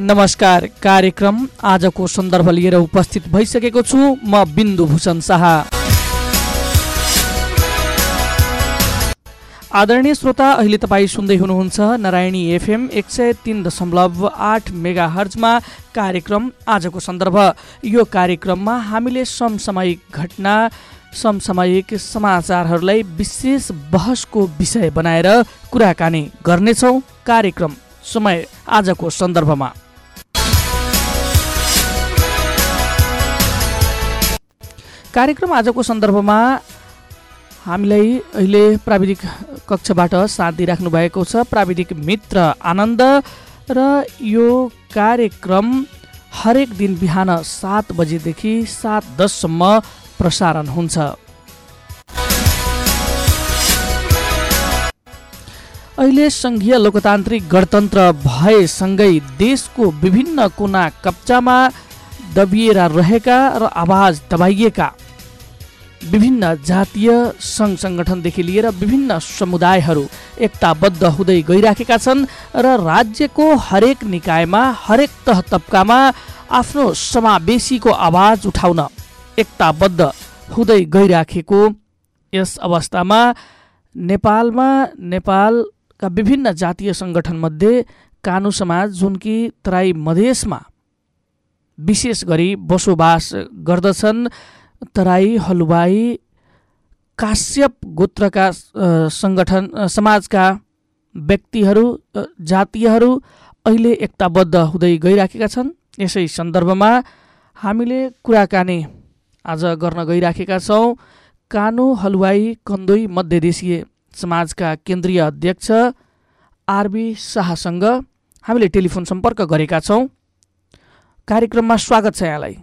नमस्कार। कार्यक्रम आजको सन्दर्भ लिएर उपस्थित भइसकेको छु म बिन्दु भूषण शाह। आदरणीय श्रोता, अहिले तपाईँ सुन्दै हुनुहुन्छ नारायणी एफएम 103.8 मेगाहर्जमा कार्यक्रम आजको सन्दर्भ। यो कार्यक्रममा हामीले समसामयिक घटना, समसामयिक समाचारहरूलाई विशेष बहसको विषय बनाएर कुराकानी गर्नेछौँ। कार्यक्रम समय आजको सन्दर्भमा कार्यक्रम आजको सन्दर्भमा हामीलाई अहिले प्राविधिक कक्षबाट साथ दिइराख्नु भएको छ प्राविधिक मित्र आनन्द, र यो कार्यक्रम हरेक दिन बिहान 7 बजेदेखि 7:10 सम्म प्रसारण हुन्छ। अहिले सङ्घीय लोकतान्त्रिक गणतन्त्र भएसँगै देशको विभिन्न कुना कप्चामा दबिएर रहेका र आवाज दबाइएका विभिन्न जातीय सङ्घ सङ्गठनदेखि लिएर विभिन्न समुदायहरू एकताबद्ध हुँदै गइराखेका छन् र राज्यको हरेक निकायमा, हरेक तह तब्कामा आफ्नो समावेशीको आवाज उठाउन एकताबद्ध हुँदै गइराखेको यस अवस्थामा नेपालका विभिन्न जातीय सङ्गठनमध्ये कानु समाज, जुन कि तराई मधेसमा विशेष गरी बसोबास गर्दछन्, तराई, हलुवाई, काश्यप गोत्रका समाजका व्यक्तिहरू, जातीयहरू अहिले एकताबद्ध हुँदै गइराखेका छन्। यसै सन्दर्भमा हामीले कुराकानी आज गर्न गइराखेका छौँ कानु, हलुवाई, कन्दोई मध्यदेशीय समाजका केन्द्रीय अध्यक्ष आरबी शाहसँग हामीले टेलिफोन सम्पर्क गरेका छौँ। कार्यक्रममा स्वागत छ यहाँलाई।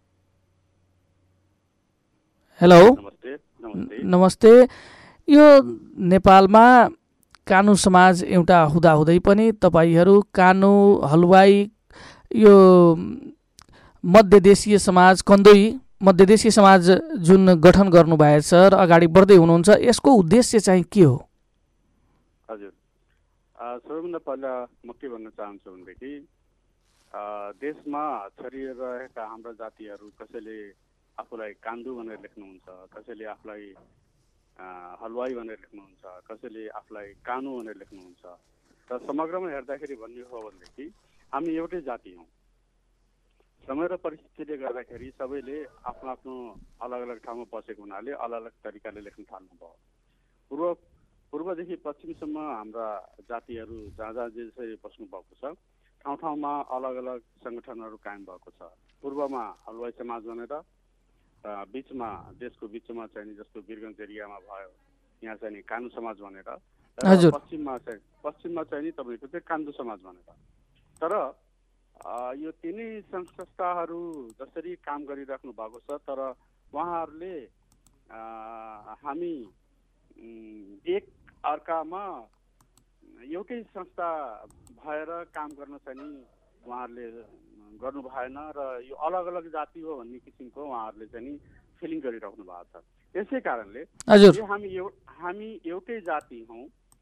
हेलो। नमस्ते। यो नेपालमा कानु समाज एउटा हुँदाहुँदै पनि तपाईँहरू कानु, हलुवाई, यो मध्यदेशीय समाज, कन्दोई मध्यदेशीय समाज जुन गठन गर्नुभएछ र अगाडि बढ्दै हुनुहुन्छ, यसको उद्देश्य चाहिँ के हो? हजुर, सबैभन्दा पहिला म के भन्न चाहन्छु भनेदेखि देशमा छरिएर रहेका हाम्रा जातिहरू कसैले आफूलाई कान्दु भनेर लेख्नुहुन्छ, कसैले आफूलाई हलुवाई भनेर लेख्नुहुन्छ, कसैले आफूलाई कानु भनेर लेख्नुहुन्छ। र समग्रमा हेर्दाखेरि भन्ने हो भनेदेखि हामी एउटै जाति हौँ। समय र परिस्थितिले गर्दाखेरि सबैले आफ्नो आफ्नो अलग अलग ठाउँमा बसेको हुनाले अलग अलग तरिकाले लेख्न थाल्नुभयो। पूर्वदेखि पश्चिमसम्म हाम्रा जातिहरू जहाँ जहाँ जसरी बस्नु भएको छ, ठाउँ ठाउँमा अलग अलग सङ्गठनहरू कायम भएको छ। पूर्वमा हलुवाई समाज भनेर, बिचमा देशको बिचमा चाहिँ जस्तो वीरगञ्ज एरियामा भयो यहाँ चाहिँ कानु समाज भनेर, पश्चिममा चाहिँ तपाईँको चाहिँ कान्दु समाज भनेर। तर यो तिनै सङ्घ संस्थाहरू जसरी काम गरिराख्नु भएको छ, तर उहाँहरूले हामी एक अर्कामा एउटै संस्था भएर काम गर्न चाहिँ नि उहाँहरूले गर्नु भएन र यो अलग अलग जाति हो भन्ने किसिमको उहाँहरूले चाहिँ नि फिलिङ गरिराख्नु भएको छ। यसै कारणले हामी एउटै जाति हौँ,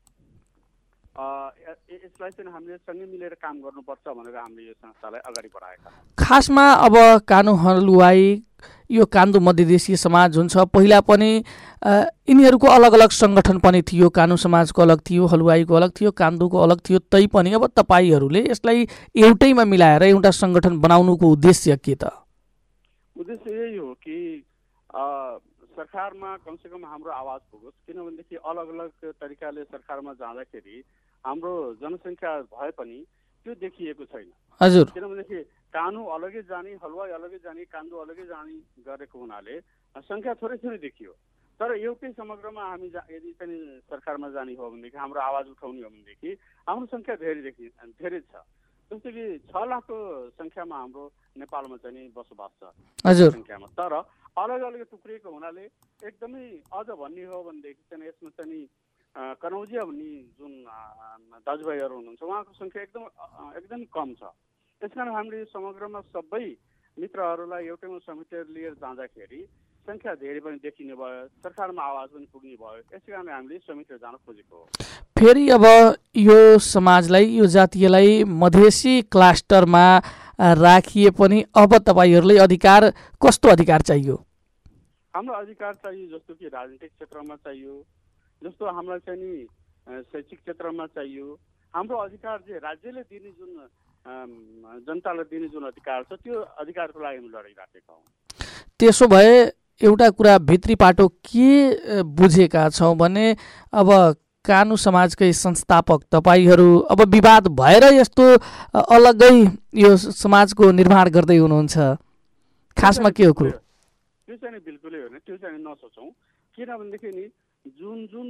यसलाई चाहिँ हामीले सँगै मिलेर काम गर्नुपर्छ भनेर हामीले यो संस्थालाई अगाडि बढाएका। खासमा अब कानु, हलुवाई, यो कान्दु मध्यदेशीय समाज जुन छ, पहिला पनि यिनीहरूको अलग अलग सङ्गठन पनि थियो। कानु समाजको अलग थियो, हलुवाईको अलग थियो, कान्दुको अलग थियो। तैपनि अब तपाईँहरूले यसलाई एउटैमा मिलाएर एउटा सङ्गठन बनाउनुको उद्देश्य के त? उद्देश्य यही हो कि सरकारमा कमसेकम हाम्रो आवाज पुगोस्, किनभनेदेखि अलग अलग तरिकाले सरकारमा जाँदाखेरि हाम्रो जनसङ्ख्या भए पनि त्यो देखिएको छैन। हजुर, किनभनेदेखि कानु अलगै जाने, हलुवाई अलगै जाने, कान्दु अलगै जाने गरेको हुनाले सङ्ख्या थोरै थोरै देखियो। तर एउटै समग्रमा हामी यदि चाहिँ सरकारमा जाने हो भनेदेखि, हाम्रो आवाज उठाउने हो भनेदेखि हाम्रो सङ्ख्या धेरै छ। जस्तो कि 6 लाखको सङ्ख्यामा हाम्रो नेपालमा चाहिँ बसोबास छ सङ्ख्यामा। तर अलग अलग टुक्रिएको हुनाले एकदमै अझ भन्ने हो भनेदेखि चाहिँ यसमा चाहिँ कनौजिया भन्ने जुन दाजुभाइहरू हुनुहुन्छ उहाँको सङ्ख्या एकदम कम छ। त्यसकारण हामीले समग्रमा सबै मित्रहरूलाई एउटैमा समेटेर लिएर जाँदाखेरि सङ्ख्या धेरै पनि देखिने भयो, सरकारमा आवाज पनि पुग्ने भयो। यसै कारण हामीले श्रमिकहरू जान खोजेको हो। फेरि अब यो समाजलाई, यो जातीयलाई मधेसी क्लस्टरमा राखिए पनि अब तपाईँहरूलाई अधिकार, कस्तो अधिकार चाहियो? हाम्रो अधिकार चाहियो जस्तो कि राजनीतिक क्षेत्रमा चाहियो, जस्तो हामीलाई चाहिँ नि शैक्षिक क्षेत्रमा चाहियो। हाम्रो अधिकार चाहिँ राज्यले दिने जुन जनतालाई दिने जुन अधिकार छ त्यो अधिकारको लागि हामी लडिराखेका हौँ। त्यसो भए एउटा कुरा भित्री पाटो के बुझेका छौँ भने अब कानु समाजकै संस्थापक तपाईँहरू अब विवाद भएर यस्तो अलग्गै यो समाजको निर्माण गर्दै हुनुहुन्छ, खासमा के हो कुरो? त्यो चाहिँ बिल्कुलै होइन, त्यो चाहिँ नसोचौँ। किनभनेदेखि नि जुन जुन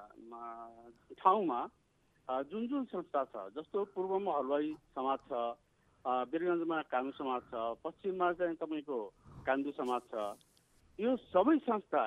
ठाउँमा जुन जुन संस्था छ, जस्तो पूर्वमा हलवाई समाज छ, वीरगञ्जमा कानु समाज छ, पश्चिममा चाहिँ तपाईँको कान्दु समाज छ, यो सबै संस्था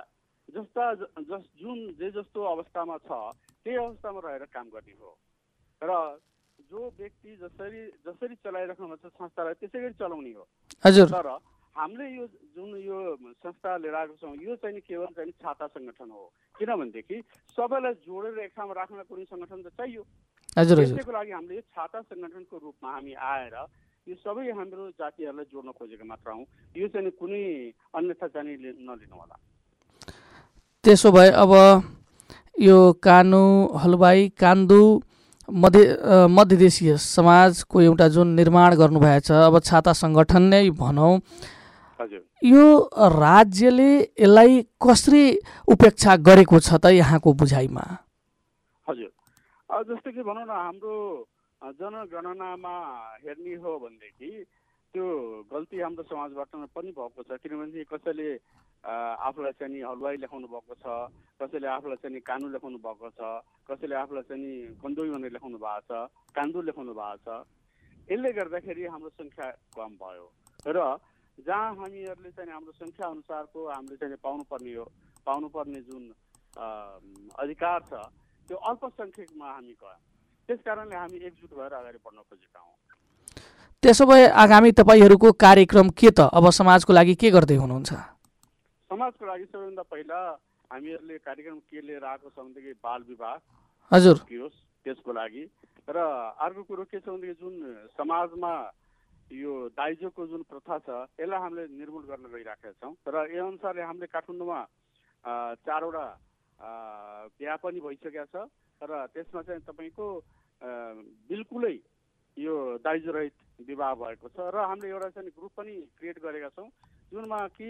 जुन जे जस्तो अवस्थामा छ त्यही अवस्थामा रहेर काम गर्ने हो। र जो व्यक्ति जसरी चलाइराख्नु छ संस्थालाई त्यसै गरी चलाउने हो। हजुर। तर हामीले यो जुन यो संस्था लिएर आएको छौँ यो चाहिँ केवल चाहिँ छाता सङ्गठन हो। किनभनेदेखि सबैलाई जोडेर एक ठाउँमा राख्न कुनै सङ्गठन त चाहियो। हजुर। त्यसको लागि हामीले यो छाता सङ्गठनको रूपमा हामी आएर यो सबै हाम्रो जातिहरूलाई जोड्न खोजेको मात्र हौँ। यो चाहिँ कुनै अन्यथा चाहिँ नलिनु होला। त्यसो भए अब यो कानु हलवाई कान्दु मध्यदेशीय समाजको एउटा जुन निर्माण गर्नुभएछ, अब छाता सङ्गठन नै भनौँ, यो राज्यले यसलाई कसरी उपेक्षा गरेको छ त यहाँको बुझाइमा? हजुर, जस्तो कि भनौँ न हाम्रो जनगणनामा हेर्ने हो भनेदेखि त्यो गल्ती हाम्रो समाजबाट पनि भएको छ। किनभने कसैले आफूलाई चाहिँ नि हलवाई लेखाउनु भएको छ, कसैले आफूलाई चाहिँ नि कानु लेखाउनु भएको छ, कसैले आफूलाई चाहिँ नि कन्दुई भनेर लेखाउनु भएको छ, कान्दु लेखाउनु भएको छ। यसले गर्दाखेरि हाम्रो सङ्ख्या कम भयो र जहाँ हामीहरूले चाहिँ हाम्रो सङ्ख्या अनुसारको हामीले चाहिँ पाउनुपर्ने जुन अधिकार छ त्यो अल्पसङ्ख्यकमा हामी गयौँ। त्यस कारणले हामी एकजुट भएर अगाडि बढ्न खोजेका हौँ। त्यसो भए आगामी तपाईँहरूको कार्यक्रम के त? अब समाजको लागि के गर्दै हुनुहुन्छ? समाजको लागि सबैभन्दा पहिला हामीहरूले कार्यक्रम के लिएर आएको छौँ भनेदेखि बाल विवाह हजुर कियोस् त्यसको लागि। र अर्को कुरो के छ भनेदेखि जुन समाजमा यो दाइजोको जुन प्रथा छ यसलाई हामीले निर्मूल गर्न गइराखेका छौँ। र यही अनुसारले हामीले काठमाडौँमा 4वटा बिहा पनि भइसकेका छ र त्यसमा चाहिँ तपाईँको बिल्कुलै यो दाइजो रहित विवाह भएको छ। र हामीले एउटा चाहिँ ग्रुप पनि क्रिएट गरेका छौँ जुनमा कि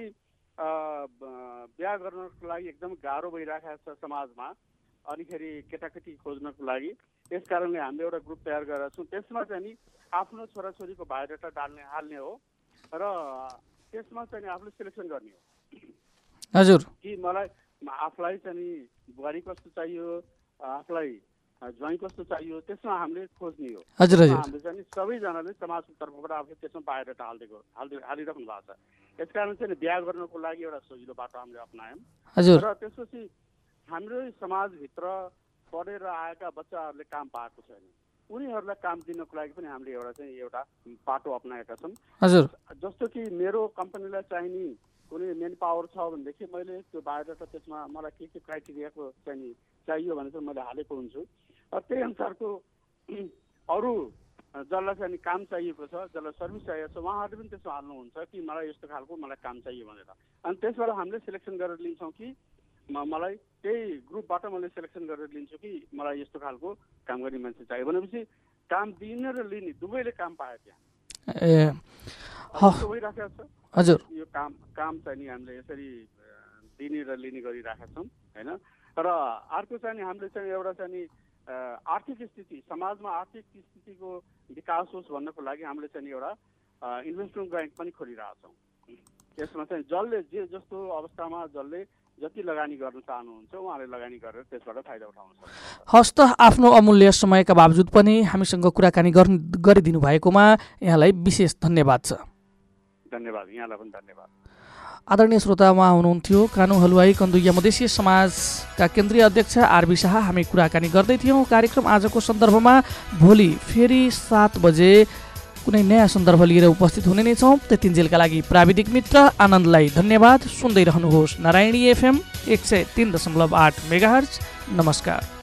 बिहा गर्नको लागि एकदम गाह्रो भइरहेको छ समाजमा, अनिखेरि केटाकेटी खोज्नको लागि। त्यस कारणले हामीले एउटा ग्रुप तयार गरेका छौँ। त्यसमा चाहिँ नि आफ्नो छोराछोरीको बायोडाटा हाल्ने हो र त्यसमा चाहिँ आफूले सिलेक्सन गर्ने हो। हजुर, कि मलाई आफूलाई चाहिँ नि बुहारी कस्तो चाहियो, आफूलाई ज्वाइँ कस्तो चाहियो, त्यसमा हामीले खोज्ने हो। हजुर हजुर। हामीले चाहिँ सबैजनाले समाजको तर्फबाट आफूले त्यसमा बायोडाटा हालिराख्नु भएको छ। यस कारण चाहिँ बिहा गर्नको लागि एउटा सजिलो बाटो हामीले अप्नायौँ। हजुर। र त्यसपछि हाम्रो समाजभित्र पढेर आएका बच्चाहरूले काम पाएको छैन, उनीहरूलाई काम दिनको लागि पनि हामीले एउटा बाटो अप्नाएका छौँ। हजुर। जस्तो कि मेरो कम्पनीलाई चाहिने कुनै मेन पावर छ भनेदेखि मैले त्यो बायोडाटा त्यसमा मलाई के क्राइटेरियाको चाहियो भने चाहिँ मैले हालेको हुन्छु। त्यही अनुसारको अरू जसलाई चाहिँ काम चाहिएको छ, जसलाई सर्भिस चाहिएको छ उहाँहरूले पनि त्यसमा हाल्नुहुन्छ कि मलाई यस्तो खालको मलाई काम चाहियो भनेर। अनि त्यसबाट हामीले सिलेक्सन गरेर लिन्छौँ कि मलाई त्यही ग्रुपबाट मैले सिलेक्सन गरेर लिन्छु कि मलाई यस्तो खालको काम गर्ने मान्छे चाहियो भनेपछि काम दिने र लिने दुवैले काम पायो त्यहाँ भइराखेको छ। हजुर, यो काम चाहिँ नि हामीले यसरी दिने र लिने गरिराखेका छौँ होइन। र अर्को चाहिँ हामीले चाहिँ एउटा चाहिँ नि आर्थिक स्थिति, समाजमा आर्थिक स्थितिको विकास होस् भन्नको लागि हामीले चाहिँ एउटा इन्भेस्टमेन्ट ब्याङ्क पनि खोलिरहेका छौँ। यसमा चाहिँ जसले जे जस्तो अवस्थामा जसले जति लगानी गर्न चाहनुहुन्छ उहाँले लगानी गरेर त्यसबाट फाइदा उठाउन सक्नुहुन्छ। हस् त, आफ्नो अमूल्य समयका बावजुद पनि हामीसँग कुराकानी गरिदिनु भएकोमा यहाँलाई विशेष धन्यवाद छ। धन्यवाद, यहाँलाई पनि धन्यवाद। आदरणीय श्रोता, उहाँ हुनुहुन्थ्यो कानु हलवाई कन्दुया मधेसी समाजका केन्द्रीय अध्यक्ष आरबी शाह। हामी कुराकानी गर्दै थियौँ। कार्यक्रम आजको सन्दर्भमा भोलि फेरि 7 बजे कुनै नयाँ सन्दर्भ लिएर उपस्थित हुने नै छौँ। त्यतिन्जेलका लागि प्राविधिक मित्र आनन्दलाई धन्यवाद। सुन्दै रहनुहोस् नारायणी FM 103.8 मेगाहर्ज। नमस्कार।